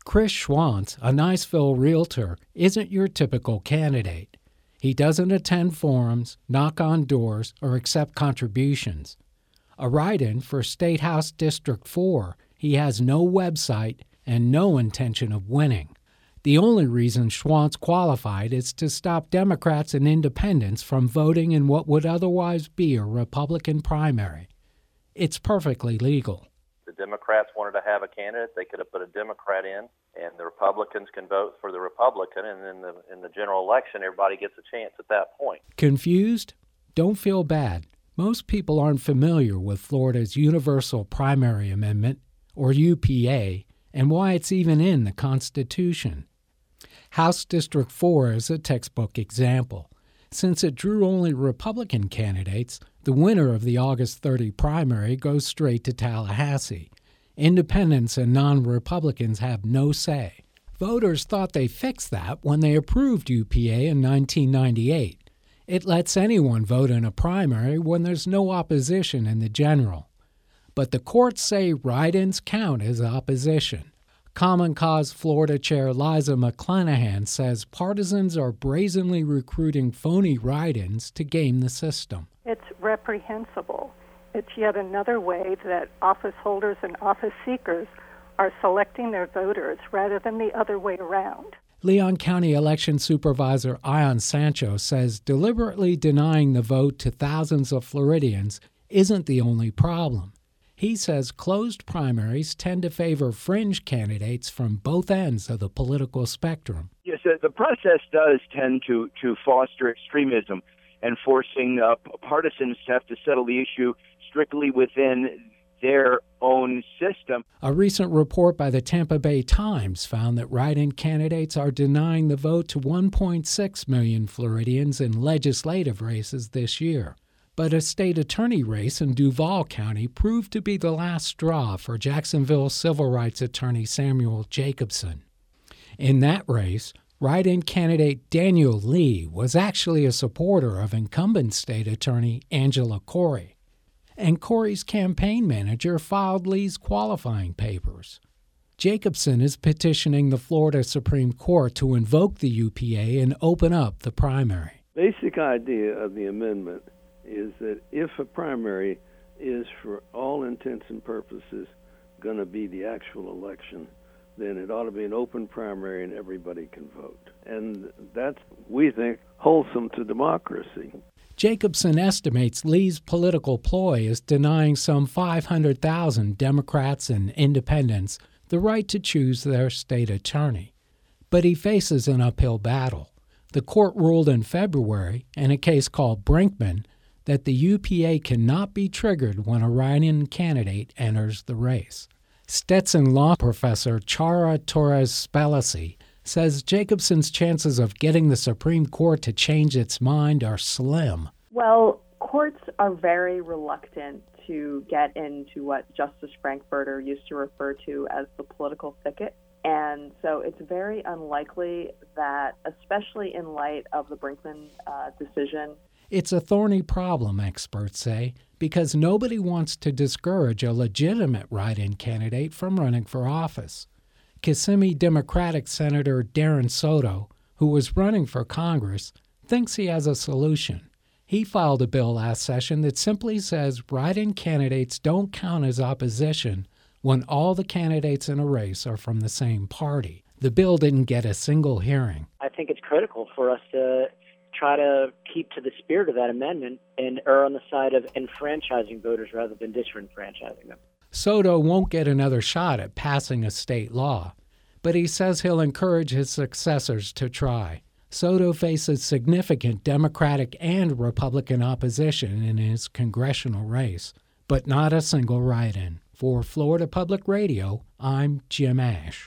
Chris Schwantz, a Niceville realtor, isn't your typical candidate. He doesn't attend forums, knock on doors, or accept contributions. A write-in for State House District 4, he has no website and no intention of winning. The only reason Schwantz qualified is to stop Democrats and independents from voting in what would otherwise be a Republican primary. It's perfectly legal. The Democrats wanted to have a candidate, they could have put a Democrat in, and the Republicans can vote for the Republican, and in the general election, everybody gets a chance at that point. Confused? Don't feel bad. Most people aren't familiar with Florida's Universal Primary Amendment, or UPA, and why it's even in the Constitution. House District 4 is a textbook example. Since it drew only Republican candidates, the winner of the August 30 primary goes straight to Tallahassee. Independents and non-Republicans have no say. Voters thought they fixed that when they approved UPA in 1998. It lets anyone vote in a primary when there's no opposition in the general. But the courts say write-ins count as opposition. Common Cause Florida Chair Liza McClanahan says partisans are brazenly recruiting phony write-ins to game the system. It's reprehensible. It's yet another way that office holders and office seekers are selecting their voters rather than the other way around. Leon County Election Supervisor Ion Sancho says deliberately denying the vote to thousands of Floridians isn't the only problem. He says closed primaries tend to favor fringe candidates from both ends of the political spectrum. Yes, the process does tend to foster extremism and forcing partisans to have to settle the issue strictly within their own system. A recent report by the Tampa Bay Times found that write-in candidates are denying the vote to 1.6 million Floridians in legislative races this year. But a state attorney race in Duval County proved to be the last straw for Jacksonville civil rights attorney Samuel Jacobson. In that race, write-in candidate Daniel Lee was actually a supporter of incumbent state attorney Angela Corey. And Corey's campaign manager filed Lee's qualifying papers. Jacobson is petitioning the Florida Supreme Court to invoke the UPA and open up the primary. Basic idea of the amendment is that if a primary is for all intents and purposes going to be the actual election, then it ought to be an open primary and everybody can vote. And that's, we think, wholesome to democracy. Jacobson estimates Lee's political ploy is denying some 500,000 Democrats and independents the right to choose their state attorney. But he faces an uphill battle. The court ruled in February, in a case called Brinkman, that the UPA cannot be triggered when a write-in candidate enters the race. Stetson law professor Chara Torres-Spelisi says Jacobson's chances of getting the Supreme Court to change its mind are slim. Well, courts are very reluctant to get into what Justice Frankfurter used to refer to as the political thicket. And so it's very unlikely that, especially in light of the Brinkman decision, it's a thorny problem, experts say, because nobody wants to discourage a legitimate write-in candidate from running for office. Kissimmee Democratic Senator Darren Soto, who was running for Congress, thinks he has a solution. He filed a bill last session that simply says write-in candidates don't count as opposition when all the candidates in a race are from the same party. The bill didn't get a single hearing. I think it's critical for us to try to keep to the spirit of that amendment and err on the side of enfranchising voters rather than disenfranchising them. Soto won't get another shot at passing a state law, but he says he'll encourage his successors to try. Soto faces significant Democratic and Republican opposition in his congressional race, but not a single write-in. For Florida Public Radio, I'm Jim Ash.